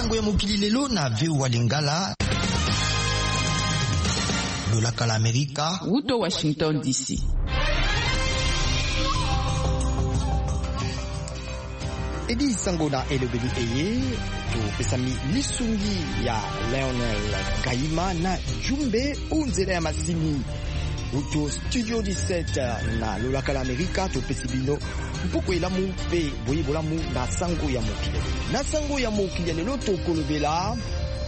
sango ya mokili lelo na veu wa Lingala lolaka la Amerika Wuto Washington DC. Edi sango na elobeli eye to pesami lisungi ya Lionel Gaima na Jumbe unzela ya masini uto studio 17 na lolaka la Amerika to pesibino mpoko elamu pe boyibolamu na sango ya mokili na sango ya mokili lelo to kolobela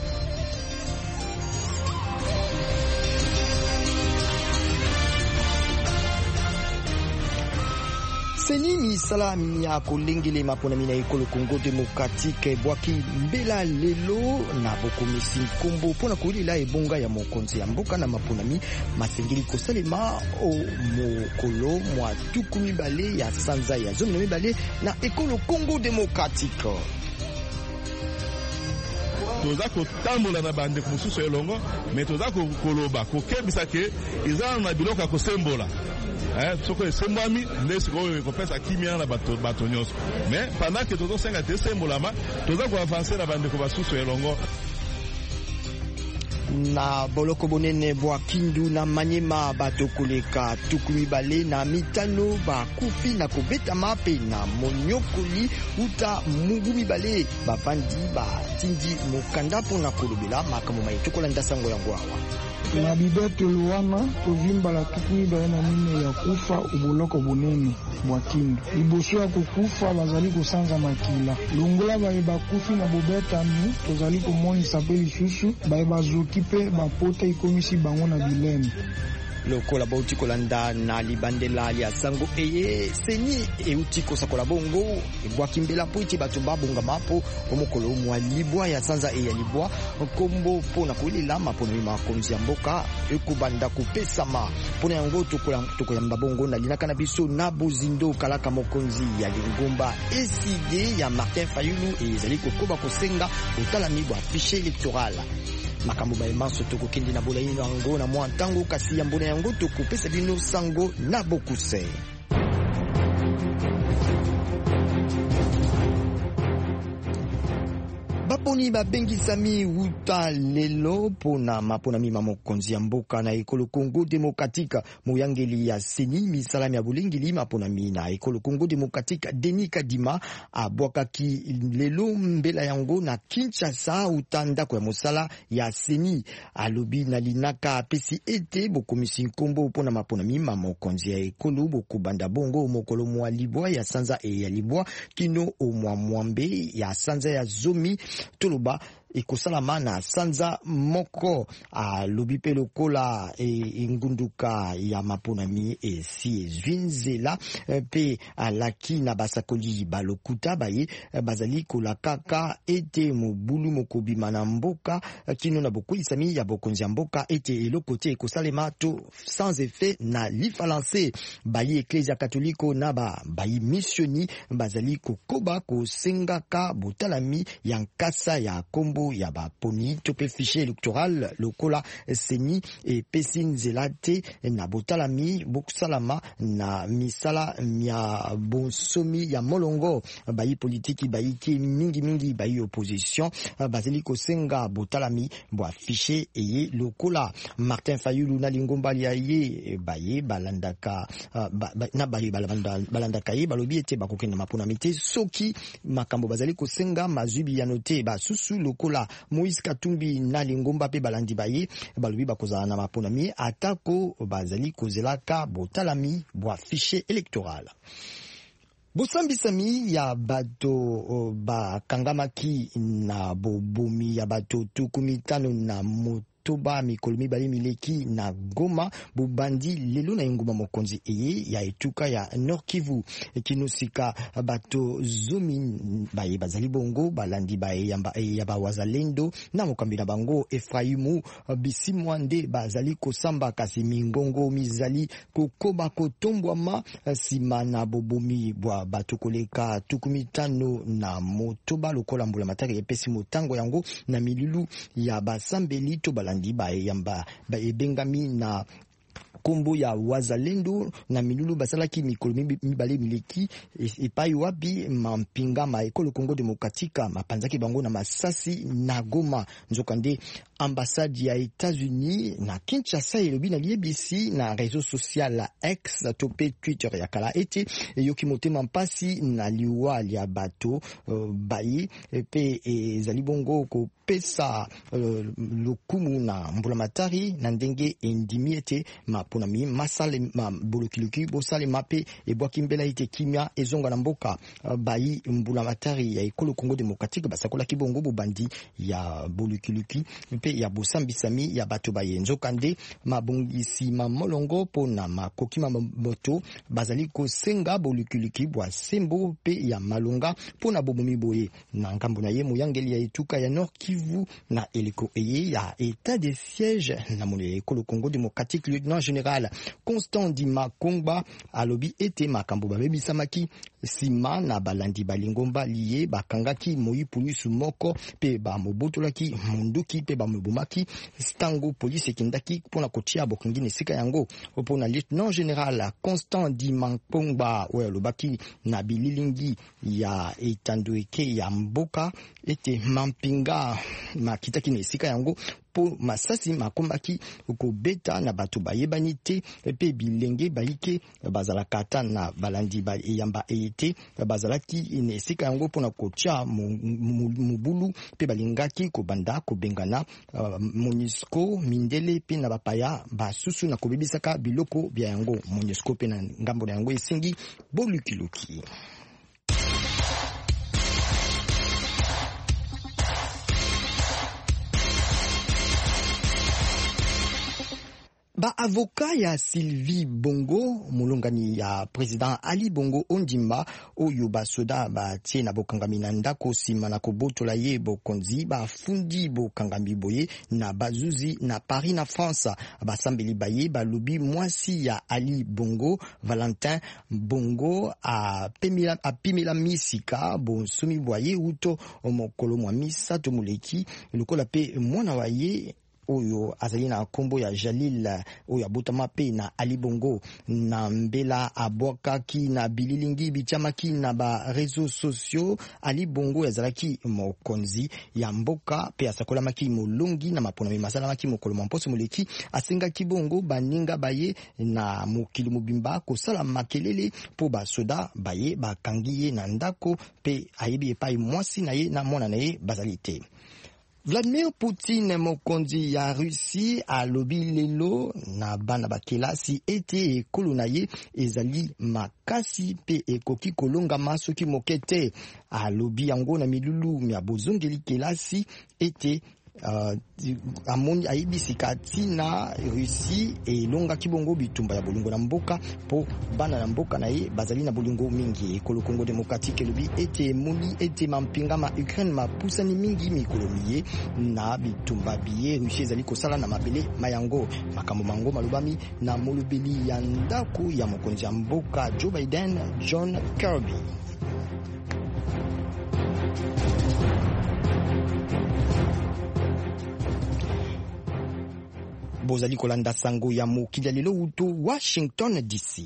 Seni misala ya kolengele mapona mina ekolo Congo Democratique bwaki mbela lelo na bokomisi nkombo pona kolila ebonga ya mokonzi ya mboka na maponami masengeli kosalema o mokolo mwa tuku mibale ya sanza ya zomi na mibale na ekolo Congo Democratique. Toza kotambola na bande mosusu elongo mais toza koloba kokebisa ke ezala na biloko ya kosembola soko esembwami nde sikoyo ekopesa kimia na bato nyonso mais pendant que tozosenga te esembolama toza koavanse na bandeko basusu elongo na boloko bonene bwa Kindu na Manyema bato koleka tuku mibale na mitano bakufi na kobetama pe na monyokoli uta mungu mibale bafandi batindi mokanda mpona kolobela makambo maitukola ndasango yango awa na bibeto wana tovimbala tuku mibale na mine ya kufa uboloko bonene bwa Kindu liboso ya kokufa bazali kosanza makila longola baye bakufi na bobetami tozali komonisa pe lisusu baye bazoki pe bapota ikomisi bango na bilene lokola bauti kolanda na libandela ya sango eye seni euti kosakola bongo ebwaki mbela po iti bato babonga mapo omokolo mwa libwa ya sanza eya libwa kombo pona kolela mapona makonzi ya mboka ekubanda kopesama pona yango tokoyamba bongo na linaka na biso na bozindo kalaka mokonzi ya lingomba eside ya Martin Fayulu ezali kokoba kosenga otalami bwa fichier électoral makambo bayemanso tokokende na bola yino yango na mwa ntango kasi ya mbona yango tokopesa bino sango na bokuse. Baponi babengisami uta lelo pona mapona mima mokonzi ya mboka na ekolo Congo Democratique moyangeli ya seni misalami ya bulingili mapona mina ekolo Congo Democratique Denis Kadima abwakaki lelo mbela yango na Kinshasa utanda kwa mosala ya seni alobi na linaka pesi ete bokomisi nkombo pona mapona mima mokonzi ya ekolo bokubanda bongo mokolo mwa libwa ya sanza e ya libwa kino omwa mwambe ya sanza ya zomi toloba ekosalama na sanza moko alobi pe lokola engunduka ya maponami esi ezwinzela pe alaki na basakoli balokuta baye bazali kolakaka ete mobulu mokobima na mboka kino na bokoisami ya bokonzi ya mboka ete eloko te ekosalema to sans effet na lifalance baye Eklezia Katoliko na bayi missioni bazali kokoba kosengaka botalami ya nkasa ya kombo ya baponi to pe fichier électoral lokola seni e pesi nzelate na botalami bokusalama na misala ya bonsomi ya molongo bayi politiki bayi ki mingi bayi opposition bazali kosenga botalami bwa fichier eye lokola Martin Fayulu na lingomba ya ye baye balandaka na baye balandaka ye balobi ete bakokenda mapona mite soki makambo bazali kosenga mazubi ya note basusu lokola Moïse Katumbi na lingomba pe balandi baye balobi bakozala na maponami atako bazali kozelaka botalami bwa fichier électoral. Bosambisami ya bato bakangamaki na bobomi ya bato tukumitano na toba mikolo mibale mileki na Goma bubandi lelo na nguma mokonzi eye ya etuka ya Nord Kivu ekinosika bato zomi baye bazali bongo balandi baye ya bawazalendo na mokambina bango Efraimu Bisimwande bazali kosamba kasi mingongo mizali kokoba kotombwama sima na bobomi bwa bato koleka tukumitano na motoba lokola mbula mataki epesi motango yango na milulu ya basambeli to balandi baye yamba baye bengami na kombo ya wazalendo na milulu basalaki mikolo mibale mileki epai wapi mampinga ma ekolo Congo Demokratika mapanzaki bango na masasi na Goma. Nzokande ambassade ya États-Unis na Kinshasa elobi na liebisi na réseau social la X topé Twitter ya kala ete yoki motema mpasi na liwa ya bato bayi pe ezali bongo ko pesa lokumu na mbulamatari na ndenge endimi ete maponami masale bolukiluki bosale mape ebwaki mbela ite kimia ezonga na mboka bayi mbulamatari ya ekolo Congo Demokratique basakola kibongo bobandi ya bolukiluki pe ya bosambisami ya bato baye. Nzokande mabongisi mamolongo pona makoki mamoto bazali kosenga bolukiluki bwa sembo pe ya malonga pona bobomi boye na ngambo na ye moyangeli ya etuka ya Nord Kivu na eliko eye ya état de siège na mole ekolo Congo Démocratique. Lieutenant général Constant Ndima Kongba alobi ete makambo babebisamaki sima na balandi balingomba liye bakangaki moyipulusu moko pe ba mobotolaki munduki pe ba mobumaki stango police kindaki pona kotia bokingine sika yango opona. Lieutenant général Constant Ndima Kongba alobaki na bililingi ya etandoeke ya mboka ete mampinga makitaki na esika yango po masasi makomaki kobeta na bato bayebani te pe bilenge bayike bazalaka ata na balandi bayamba ete bazalaki na esika yango pona kotia mubulu pe balingaki kobanda kobengana MONUSCO mindele pe na bapaya basusu na kobebisaka biloko bya yango. MONUSCO pe na ngambo na yango esengi bolukiluki. Ba avoka ya Sylvie Bongo mulongani ya president Ali Bongo Ondimba oyo basoda batie na bokangami na ndako sima na kobotola ye bokonzi bafundi bokangami boye na bazuzi na Paris na France. Basambeli baye balobi mwasi ya Ali Bongo Valentin Bongo a pimela misika bonsumi boye uto omokolo mwa misa to muleki lokola pe mwana waye oyo azali na kombo ya Jalil oyo abotama pe na Ali Bongo na mbela abwakaki na bililingi bichamaki na ba réseaux sociaux. Ali Bongo yazalaki mokonzi ya mboka pe asakolamaki molongi na mapona masalamaki mokolo mposo moleki asengaki bongo baninga baye na mokili mobimba kosala makelele po basoda baye bakangiye na ndako pe ayebi epai mwasi na ye na mwana na ye bazali te. Vladimir Poutine mokonzi ya Russie alobi lelo na bana bakelasi ete ekolo na ye ezali makasi pe ekoki kolonga masoki mokete. Alobi yango na milulu ya bozongeli kelasi ete amoni aibisika tina Russie elonga kibongo bitumba ya bolingo na mboka po bana na mboka na ye bazali na bolingo mingi. Ekolo Congo Démocratique elobi ete moni ete mampinga ma Ukraine mapusani mingi mikolomiye na bitumba biye Russie ezali kosala na mabele mayango. Makambo mango malobami na molobeli ya ndako ya mokonzi ya mboka Joe Biden John Kirby. Bozali kolanda sango ya mokili lelo uto Washington DC.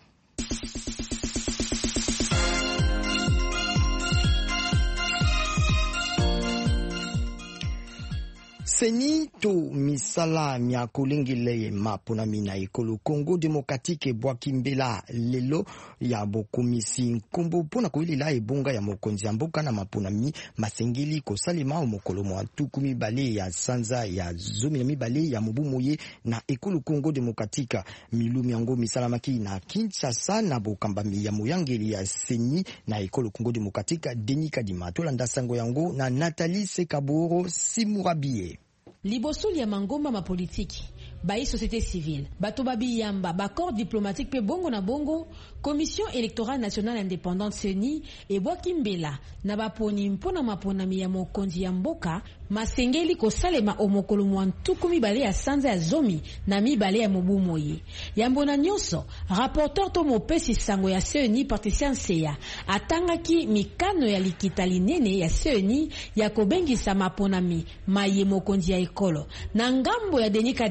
Seni to misala mia kolengele mapona mina ekolo Congo Démocratique bwaki mbela lelo ya bokomisi nkombo pona koilela ebonga ya mokonzi ya mboka na mapona mi masengeli kosalema omokolo mwa tukumi bale ya sanza ya zomi na mibale ya mobu moye na ekolo Congo Démocratique. Milumi yango misalamaki na Kinshasa na bokambami ya moyangeli ya seni na ekolo Congo Démocratique. Denis Kadima tolanda sango yango na Nathalie Sekaboro Simurabie. Libosuli ya mangomba ma politiki, bayi société civile, bato babi yamba, bakor diplomatique pe bongo na bongo, Commission électorale nationale indépendante CENI et Bwakimbela na baponi mpona maponami ya mokonzi ya mboka masengeli kosalema omokolo mwantuku mibale ya sanza ya zomi na mibale ya mobu moye. Yambona nyonso, rapporteur to mopesi sango ya CENI Patricia Nseya atangaki mikano ya likita linene ya CENI ya kobengisa maponami maye mokonzi ya ekolo. Na ngambo ya Denis Kadima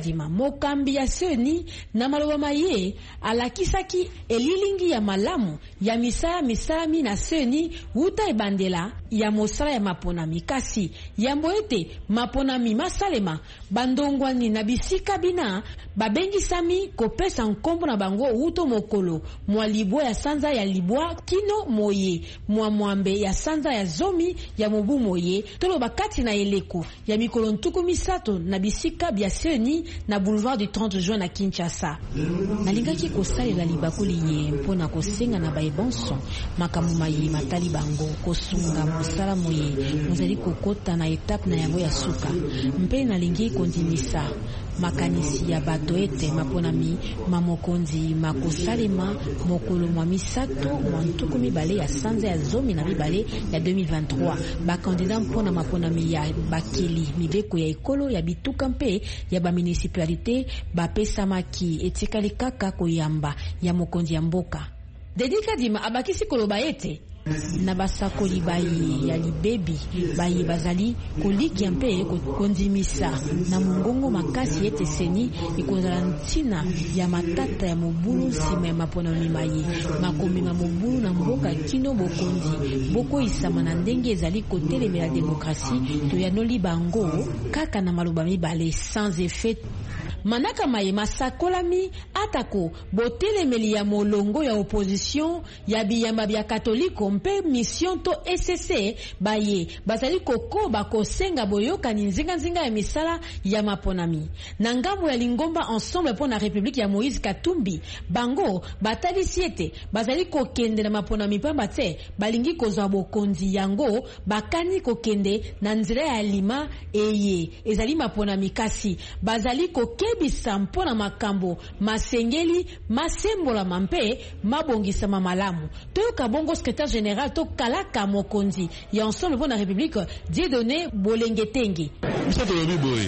mokambi ya seni na maloba maye alakisaki elilingi ya malamu ya misalami na seni wuta ebandela ya mosala ya maponami kasi yambo ete maponami masalema bandongwani na bisika bina babengisami kopesa nkombo na bango wuto mokolo mwa libwa ya sanza ya libwa kino moye mwa mwambe ya sanza ya zomi ya mobu moye tolo bakati na eleko ya mikolo ntuku misato na bisika bya seni na boulevard du 30 juin na Kinshasa. Nalingaki kosalela libakuli ye mpona kosenga na baebonso makambo maye matali bango kosunga mosala moye mozali kokota na etape na yango ya suka mpe nalingi kondimisa makanisi ya bato ete maponami mamokonzi makosalema mokolo mwa misato mwa ntuku mibale ya sanza ya zomi na mibale ya 2023 bakandida mpona maponami ya bakeli mibeko ya ekolo ya bituka mpe ya bamunicipalite bapesamaki etikali kaka koyamba ya mokonzi ya mboka. Dedika Dima abakisi koloba ete na basakoli bayi ya libebi bayi bazali koliki mpe kondimisa na mungongo makasi ete seni ikozala ntina ya matata ya mobulu nsima ya maponami maye makomema mobulu na mboka kino bokonzi boko isama na ndenge ezali kotelemela demokrasi to yanoli bango kaka na maloba mibale sans effet. Manaka maye masakolami atako botelemeli ya molongo ya opposition ya biyamba bya katoliko mpe mission to SCC baye bazali kokoba kosenga boyokani nzinga ya misala ya maponami na ngambo ya lingomba ensemble pour la République ya Moïse Katumbi bango batalisi ete bazali kokende na maponami pamba te balingi kozwa bokonzi yango bakani kokende na nzela ya lima eye ezali maponami kasi bazali kokebisa mpona makambo masengeli masembola mampe mabongisa mamalamu toyoka bongo secrétaire général to kalaka mokonzi ya ensemble pour la République Dieudonné Bolengetenge biso tolobi boye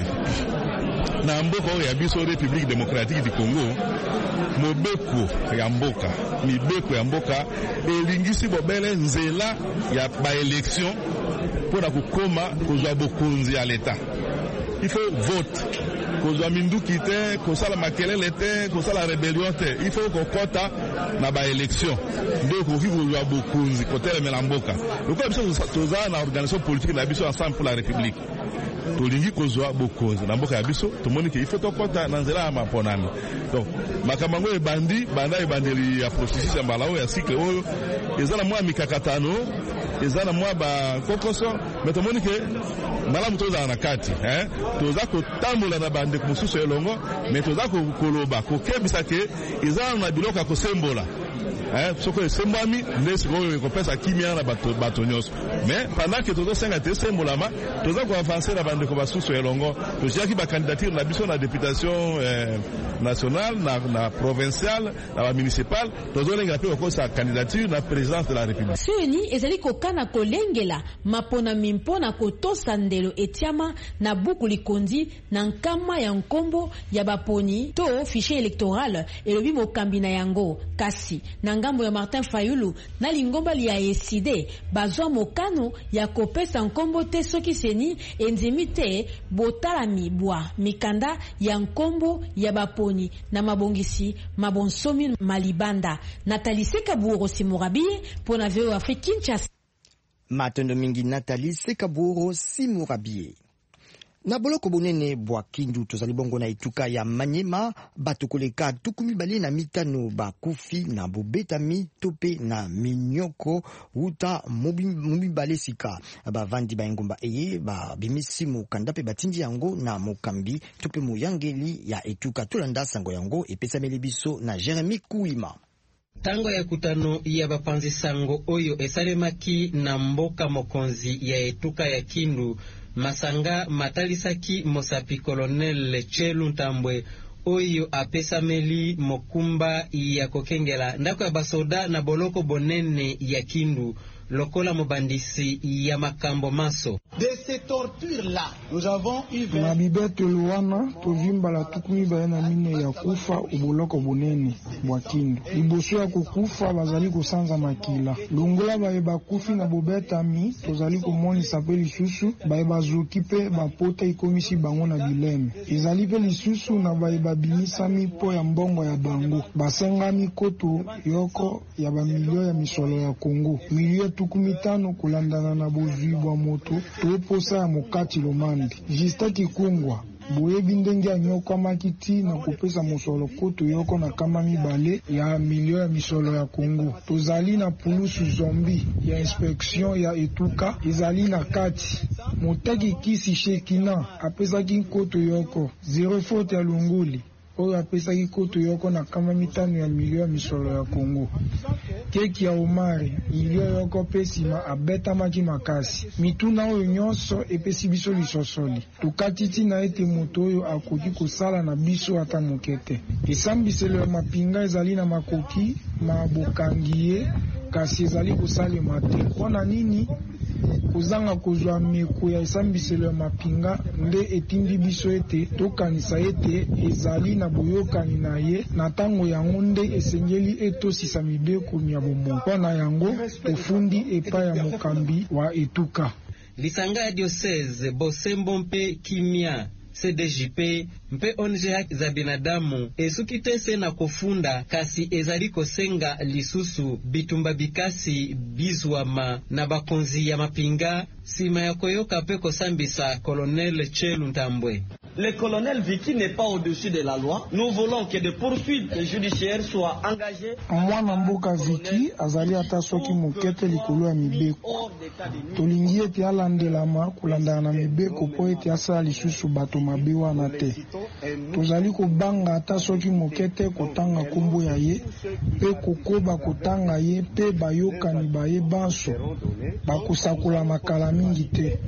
na mboka ya biso République démocratique du Congo mobeko ya mboka mibeko ya mboka elingisi bobele nzela ya ba élection pona kokoma kozwa bokonzi ya l'État. Il faut vote kozwa minduki te kosala makelele te kosala rébellion te il faut kokota na ba élection ndio koki kozwa bokonzi kotelemela mboka lokola biso toza na organisation politique na biso ensemble pour la République tolingi kozwa bokonzi na mboka ya biso tomoni ke il faut tokota na nzela ya maponami donc makamango ebandeli ya processus ya mbala ya cycle oyo ezala mwa mikakatano ezala mwa ba kokoso mais tomoni ke malamu toza na kati toza kotambola na bande kumususu elongo mais toza koloba kokebisa ke ezala na biloko kosembola soko esembwami nde sikoyo ekopesa kimia na bato nyonso mais pendant que tozosenga te esembolama toza koavanse na bandeko basusu elongo toziaki bacandidature na biso na députation nationale na provinciale na bamunicipale tozolenga mpe kokosa candidature na présidence de la République. Seni ezali kokana kolengela maponami mpona kotosa ndelo etiama na buku likondi na nkama ya nkombo ya baponi to fichier électoral elobi mokambi na yango kasi na ngambo ya Martin Fayulu na lingomba liya eside bazwa mokano ya kopesa nkombo te soki seni enzimi te botalami bwa mikanda ya nkombo ya baponi na mabongisi mabonsomi malibanda. Nathalie Sekaburo Simurabie pona Veo Afrique Kinshasa. Matondo mingi Nathalie Sekaburo Simurabie. Na boloko bonene bwa kindu tozali bongo na etuka ya Manyema batokoleka tukumi bali na mitano bakufi na bobetami tope na minyoko uta mobibale sika bavandi ba engomba eye ba bimisi mukanda pe batindi yango na mokambi tope muyangeli ya etuka tulanda sango yango epesameli biso na Jeremy Kuima. Tango ya kutano ya bapanzi sango oyo esalemaki na mboka mokonzi ya etuka ya Kindu Masanga matalisaki mosapi Colonel Chelu Ntambwe oyo apesameli mokumba ya kokengela ndako ya basoda na boloko bonene ya Kindu lokola mobandisi ya makambo maso. De ces tortures-là, nous avons eu na bibetelo wana tovimbala tukumi bayana mine ya kufa uboloko bunene bwa kindu. Liboso ya kukufa bazali kosanza makila. Longola baye bakufi na bobetami tozali komonisa pe lisusu baye bazuki pe bapota ikomisi bango na bileme. Ezali pe lisusu na baye babimisami po ya mbongo ya bango. Basengami koto yoko ya bamilio ya misolo ya Kongo. Milio tukumi tano kulandana na bozwi bwa moto toposa ya mokati lomandi. Jistaki kungwa boyebi ndenge anyoko makiti na kopesa mosolo koto yoko na kama mibale ya milio ya misolo ya Kongo. Tozali na pulusu zombi ya inspection ya etuka ezali na kati. Motaki kisi Shekina apesaki koto yoko 0 faute ya Lunguli oyo apesaki koto yoko na kama mitano ya milio ya misolo ya Kongo. Keki ya Omari milio yoko pesima abetamaki makasi. Mituna oyo nyonso epesi biso lisosoli. Tukatiti na ete moto oyo akoki kosala na biso ata mokete. Esambiselo ya mapinga ezali na makoki mabokangiye kasi ezali kosalema te. Mpona nini kozanga kozwa meko ya esambiselo ya mapinga nde etindi biso ete tokanisa ete ezali na boyokani na ye na tango yango nde esengeli etosisa mibeko ya bomo. Mpona yango tofundi epa ya mokambi wa etuka. Lisanga ya diocese Bosembo mpe Kimia CDJP mpe ONG za binadamu esukitese na kofunda kasi ezali kosenga lisusu bitumba bikasi bizwama na bakonzi ya mapinga sima ya koyoka pe kosambisa Colonel Chelu Ntambwe. Le colonel Viki n'est pas au-dessus de la loi. Nous voulons que des poursuites judiciaires soient engagées. Mwana mboka Viki azali ata soki mokete likolo ya mibeko. Tolingi ete alandelama kulandana na mibeko po ete asala lisusu bato mabe wana te. Tozali kobanga ata soki mokete kotanga kombo ya ye pe kokoba kotanga ye pe bayokani baye banso bakosakola makala mingi te.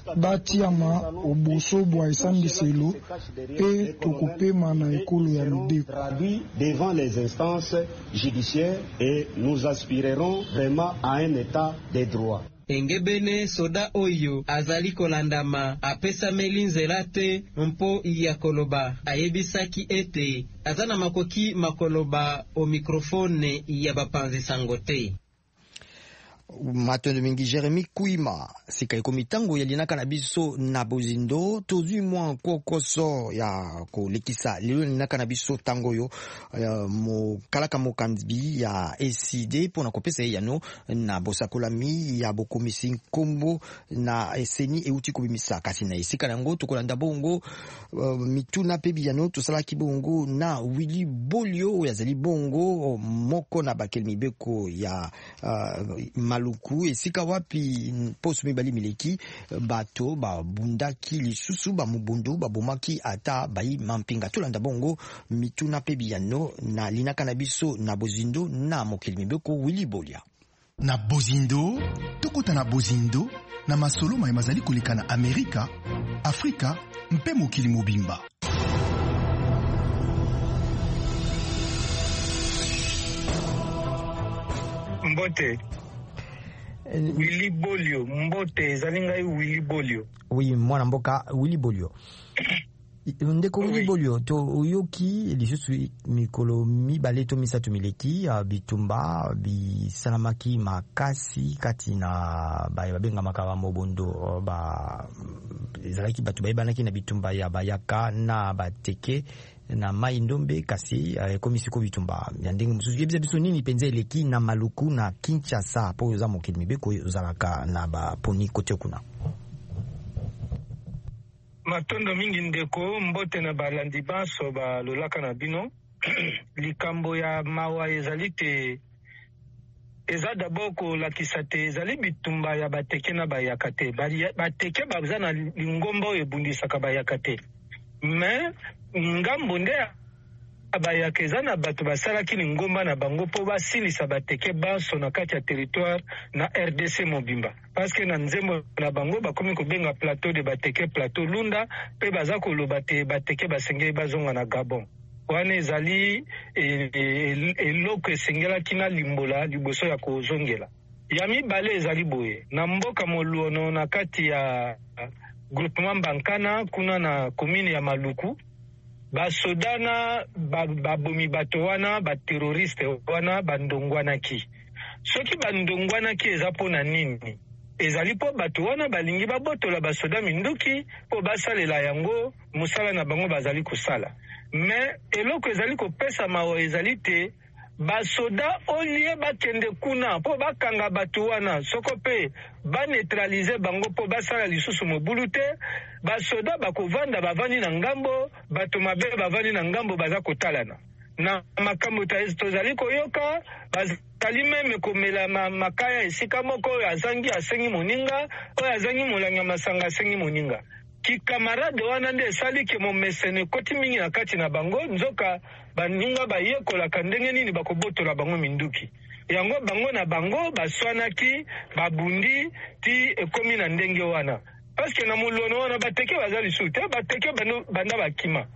Batiama oboso bwa esambiselo pe tokopema na ekolo ya mibeko devant les instances judiciaires et nous aspirerons vraiment à un état de droit. Engebene soda oyo azali kolandama apesa melinzela te mpo ya koloba ayebisaki ete azana makoki makoloba o mikrofone ya bapanzi sangote. Matondo mingi Jeremy Kuima sika ikomitango ya linaka na biso na bozindo tozui mwa kokoso ya kolekisa lelo linaka na biso tango yo mo kalaka mokanzi ya SCD pona kopesa yano na bosakolami ya bokomisi nkombo na eseni euti kubimisa kasi na isika nango tokolanda bongo mituna pebi yano tosalaki bongo na Willy Bolio yazali bongo moko na bakeli mibeko ya maluku esika wapi poso mibali mileki bato babundaki lisusu bamubondo babomaki ata bayi mampinga tolanda bongo mituna pebi yano na linaka na biso na bozindo na mokeli mibeko Willy Bolia na bozindo tokota na bozindo na masolo mai mazali koleka na Amerika Afrika mpe mokili mobimba. Mbote Willy Bolio mbote zalinga Willy Bolio. Oui, mwana mboka Willy Bolio. Ndeko Willy Bolio to uyoki lisusu mikolo mibale to misatu mileki bitumba bisalamaki makasi kati na babenga makaba mobondo ba ezalaki batu bayibanaki na bitumba ya bayaka na bateke na mai ndombe kasi komisi ko bitumba ndenge mususu yebisa biso nini penza eleki na maluku na Kinshasa po za mokili mibeko ozalaka na ba poni kote kuna. Matondo mingi ndeko mbote na balandi baso balolaka na bino likambo ya mawa ezali te eza d'abord kolakisa te ezali bitumba ya bateke na bayaka te bateke baza na lingomba oyo ebundisaka bayaka te mais ngambo nde bayaka eza na bato basalaki lingomba na bango mpo basilisa bateke baso na kati ya territoire na RDC mobimba parce que na nzembo na bango bakomi kobenga plateau de bateke plateau lunda mpe baza koloba te bateke basengeli bazonga na Gabon wana ezali eloko esengelaki na limbola liboso ya kozongela ya mibale ezali boye na mboka Moluono na kati ya groupement Bankana kuna na commune ya Maluku basodana babomi bato wana bateroriste wana bandongwanaki. Soki bandongwanaki eza pona nini? Ezali po bato wana balingi babotola basoda minduki po basalela yango musala na bango bazali kusala. Mais eloko ezali kopesa mawa ezali te basoda olie bakende kuna po bakanga bato wana soko pe baneutralize bango po basala lisusu mobulu te. Basoda bakovanda bavandi na ngambo, bato mabe bavandi na ngambo baza kotalana na makambo tozali koyoka. Bazali meme komela makaya esika moko oyo azangi asengi moninga, oyo azangi molanga masanga asengi moninga. Kikamarade wana nde esali ke momesene koti mingi na kati na bango nzoka baninga bayekolaka ndenge nini bakobotola bango minduki. Yango bango na bango baswanaki babundi ti ekomi na ndenge wana. Paske na Moluono wana bateke bazali su te, bateke banda bakima.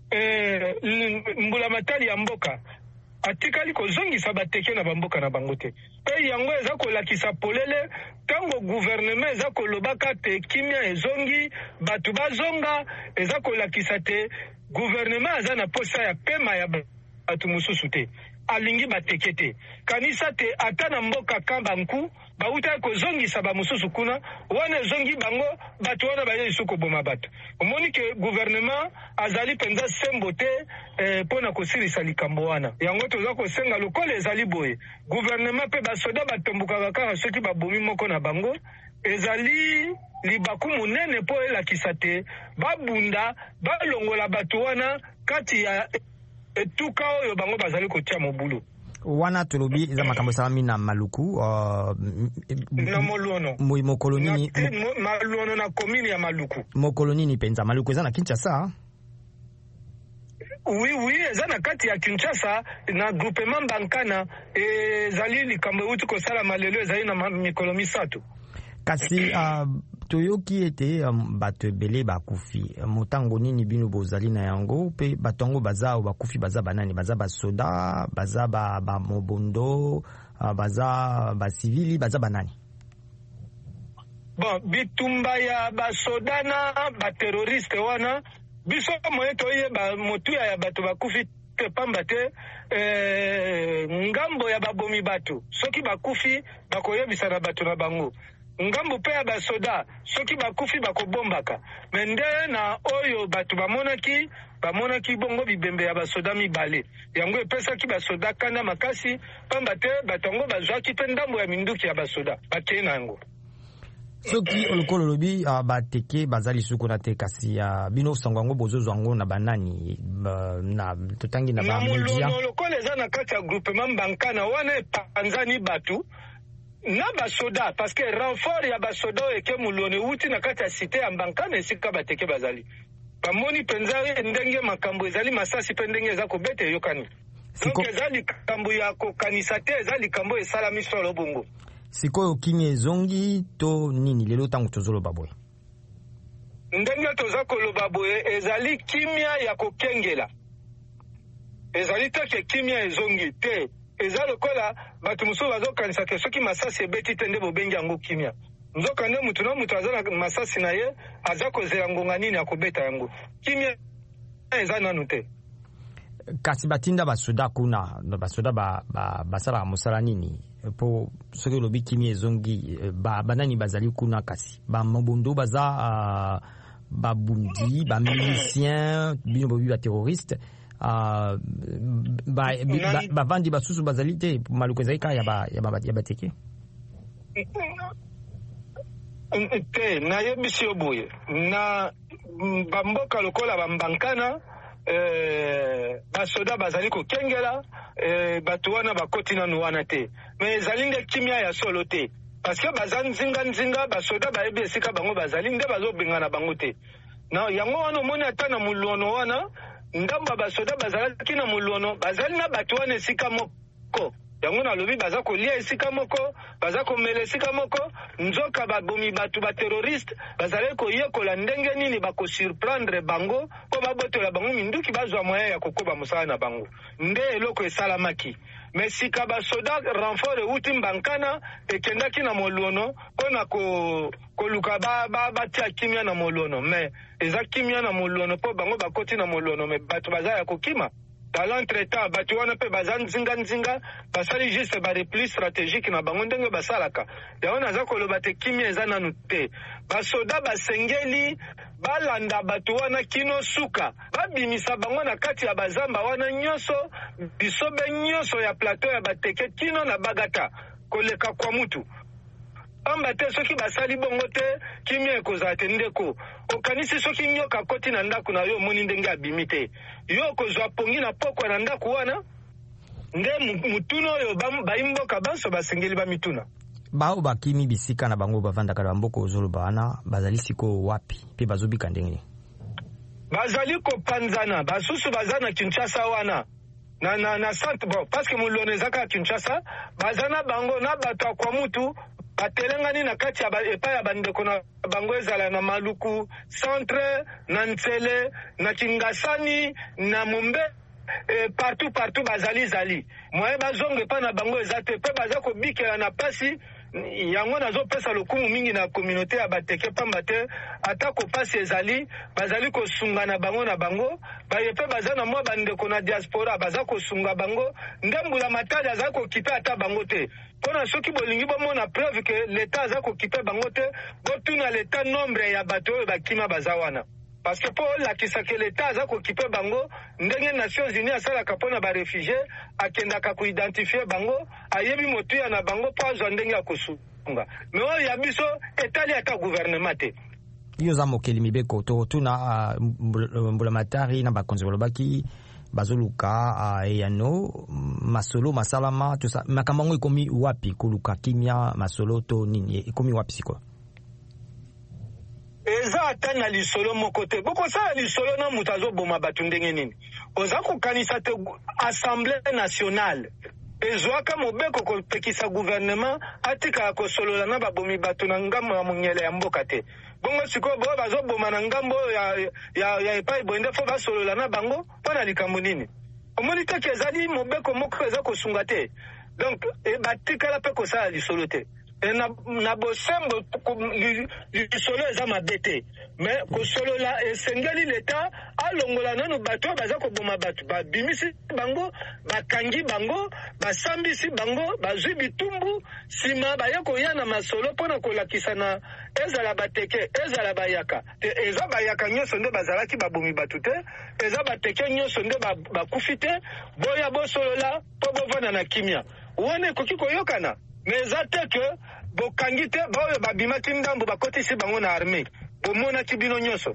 Mbula matali ya mboka atikali kozongisa bateke na bamboka na bango te. Pe yango eza kolakisa polele tango gouvernement eza kolobaka te kimia ezongi batu bazonga, eza kolakisa te gouvernement aza na posa ya pema ya batu mususu te. Alingi bateke te. Kanisa te ata na mboka Kambanku bauta kozongisa ba mususu kuna wana zongi bango batu wana baye isuko boma batu. Omoni ke gouvernement azali penza sembo te pona kosirisa likambo wana. Yango toza kosenga lokola ezali boye. Gouvernement pe basoda batombuka kaka soki babomi moko na bango ezali libaku munene po elakisa te babunda balongola batu wana kati ya etuka oyo bango bazali kotia mobulu. Wana tolobi eza makambo salami na Maluku na Moluono mokoloni Maluono na commune ya Maluku. Mokoloni ni penza Maluku eza na Kinshasa. Oui, eza na kati ya Kinshasa na groupement Bankana ezali likambo uti kosala malelo ezali na mikolo misato. Kasi toyoki ete bato ebele bakufi motango nini bino bozali na yango pe batongo baza o bakufi baza banani baza basoda baza ba mobondo baza ba civili baza banani? Bon, bitumba ya basoda na ba terroriste wana biso moye toye ba motuya ya bato bakufi te pamba te ngambo ya babomi bato soki bakufi bakoyebisa na bato na bango. Ngambo pe ya basoda soki bakufi bakobombaka mende na oyo batu bamonaki bongo bibembe ya basoda mibale yango epesaki basoda kanda makasi pamba te batango bazwaki pe ndambo ya minduki ya basoda bakei na yango. Soki olokolo lobi bateke bazali suko na te kasi bino sango yango bozozwa yango na banani na totangi na ba media na lokolo eza na kati ya groupement Bankana wana epanzani batu na basoda parce que renfort ya basoda eke Moluono uti na kati ya cité ya Bankana esika bateke bazali bamoni penza ndenge makambo ezali masasi pe ndenge eza kobete yokani. Donc ezali likambo ya kokanisa te, ezali likambo esalami solo bongo. Sikoyo kimia ezongi to nini lelo tango tozoloba boye? Ndenge toza koloba boye ezali kimia ya kokengela. Ezali te kimia ezongi te. Eza lokola batu musu bazokanisa ke soki masasi ebeti te nde bobengi yango kimia. Nzoka nde mutu na mutu azala masasi na ye aza kozela ngonga nini ya kobeta yango. Kimia eza nanu te. Kasi batinda basoda kuna basoda basala mosala nini po soki lobi kimia ezongi banani bazali kuna kasi bamobondo baza babundi bamilicien bino bobi baterroriste bavandi basusu bazali te Maluku ezali ka ya bateke te nayebisi yo boye na bamboka lokola bambankana basoda bazali kokengela bato wana bakoti nanu wana te me ezali nde kimia ya solo te parce que baza nzinga basoda bayebi esika bango bazali nde bazobengana bango te na yango wana omoni ata na Moluono wana ndamba basoda bazalaki na Moluono bazali na bato wana esika moko yango na lobi baza kolia esika moko baza komela esika moko nzoka babomi batu ba terroriste bazale koyekola ndenge nini bakosurprendre bango po babotola bango minduki bazwa moyen ya kokoba mosala na bango nde eloko esalamaki mais sika basoda renfort euti mbankana ekendaki na moluono mpona koluka batia kimia na moluono mais eza kimia na moluono mpo bango bakoti na moluono mais bato baza ya kokima dans l'entretemps bato wana mpe baza nzinga basali juste barepli stratégique na bango ndenge basalaka yango naza koloba te kimia eza nanu te basoda basengeli balanda bato wana kino suka babimisa bango na kati ya bazamba wana nyonso bisobe nyonso ya plateau ya bateke kino na bagata koleka kwa mutu pamba te soki basali bongo te kimia ekozala te ndeko okanisi soki nyoka koti na ndako na yo omoni ndenge abimi te yo okozwa pongi na pokwa na ndako wana nde mutuna oyo bayimboka banso basengeli bamituna bao bakimi bisika na bango bavandaka na mboka ozoloba wana bazali siko wapi mpe bazobika ndenge bazali kopanzana basusu baza na Kinshasa wana na centre bon parce que muluono ezaka Kinshasa baza na bango na bato kwa mutu batelengani na kati ya epai ya bandeko na bango ezala na Maluku centre na Ntsele na Kingasani na Mumbe partout bazali moye bazonge pa na bango ezate pe baza kobikela na pasi yango nazopesa lokumu mingi na communauté ya bateke pamba te ata kopasi ezali bazali kosunga na bango bayepe baza na mwa bandeko na diaspora baza kosunga bango ndembula matali aza kokipe ata bango te mpona soki bolingi bomona preuve ke l'État aza kokipe bango te botuna l'État nombre ya bato oyo bakima baza wana parce que po lakisa ke l'État aza kokipe bango ndenge Nations Unies asalaka mpona barefugie akendaka koidentifie bango ayebi motuya na bango po azwa ndenge ya kosunga me oyo ya biso etali ata gouvernement te yo za mokeli mibeko totuna mbulamatari na bakonzi balobaki bazoluka eyano masolo masalama tusa makambo ngo ikomi wapi koluka kimia masolo to nini ikomi wapi siko eza ata na lisolo moko te bokosala lisolo na moto azoboma bato ndenge nini oza kokanisa te assemblée nationale ezwaka mobeko kopekisa gouvernement atikala kosolola na babomi bato na ngambo ya monyele ya mboka te bongo sikoyo boyo bazoboma na ngambo ya epai boye nde fo basolola na bango mpo na likambo nini omoni teke ezali mobeko moko eza kosunga te donc batikala mpe kosala lisolo te na bosembo lisolo eza mabe te mais kosolola esengeli l'État alongola nanu bato oyo baza koboma bato babimisi bango bakangi bango basambisi bango bazwi bitumbu nsima baya koya na masolo mpona kolakisa na ezala bateke ezala bayaka te eza bayaka nyonso nde bazalaki babomi bato te eza bateke nyonso nde bakufi te boya bosolola mpo bovanda na kimia wana ekoki koyokana mais eza te ke bokangi te baoyo babimaki ndambo bakotisi bango na armée bomonaki bino nyonso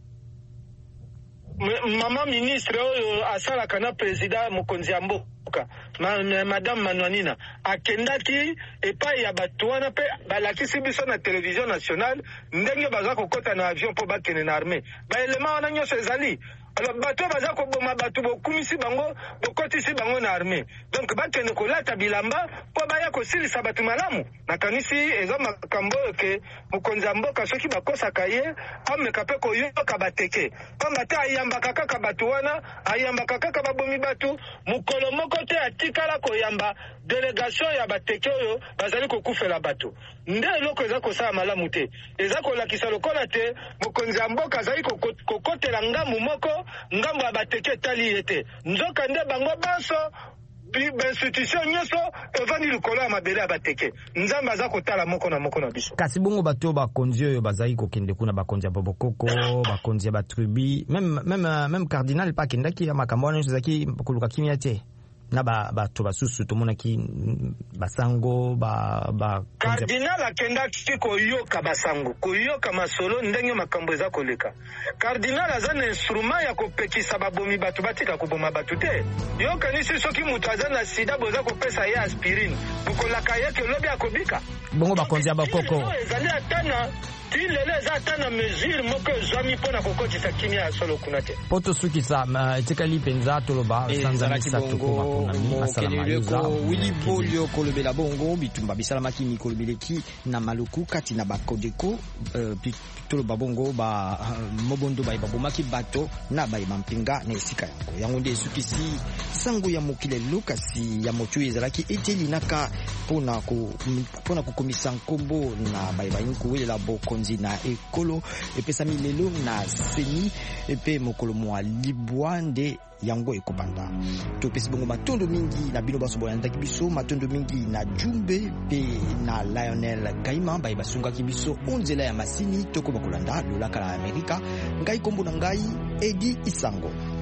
mama ministre oyo asalaka na président mokonzi ya mboka madame Manwanina akendaki epai ya bato wana mpe balakisi biso na télévision nationale ndenge baza kokota na avion mpo bakende na armée baelema wana nyonso ezali alors bato baza koboma bato bokumisi bango bokotisi bango na armée donc bakende kolata bilamba mpo baya kosilisa bato malamu nakanisi eza makambo oyo ke mokonzi ya mboka soki bakosaka ye ameka mpe koyoka bateke pamba te ayambaka kaka bato wana ayambaka kaka babomi bato mokolo moko te atikala koyamba délégation ya bateke oyo bazali kokufela bato nde eloko eza kosala malamu te eza kolakisa lokola te mokonzi ya mboka azali kokotela ngambu moko ngambo ya bateke etali ye te nzoka nde bango banso institution nyonso evandi likolo ya mabele ya bateke nzambe aza kotala moko na biso kasi bongo bato bakonzi oyo bazali kokende kuna bakonzi ya bobokoko bakonzi ya batrubi même cardinal pa akendaki ya makambo wana nyonso ezalaki koluka kimia te na bato basusu tomonaki basango cardinal akendaki koyoka basango koyoka masolo ndenge makambo eza koleka cardinal aza na instrument ya kopekisa babomi bato batika koboma bato te yokanisi soki moto aza na sida boza kopesa ye aspirine bokolaka ye kelobi akobika bongo bakonzi ya bakoko ezali atana lelo eza ata na mesure moko ezwami mpona kokotisa kimia ya solo kuna te po tosukisa etikali mpenza toloba sanza misato koma mokeleleko Willy Polio kolobela bongo bitumba bisalamaki mikolobeleki na maluku kati na bakodeko toloba bongo ba mobondo babomaki bato na bampinga na esika yango nde esukisi sango ya mokili lokasi ya motu ezalaki eteli naka pona kokomisa nkombo na bayinko welela bokonzi na ekolo epesami lelo na seni epe mokolo mwa libwa nde yango ekobanda topesi bongo matondo mingi na bino baso boyandaki biso matondo mingi na Jumbe pe na Lionel Kaima basungaki biso onzela ya masini toko bakolanda lolaka la Amerika ngai kombo na ngai Edi Isango.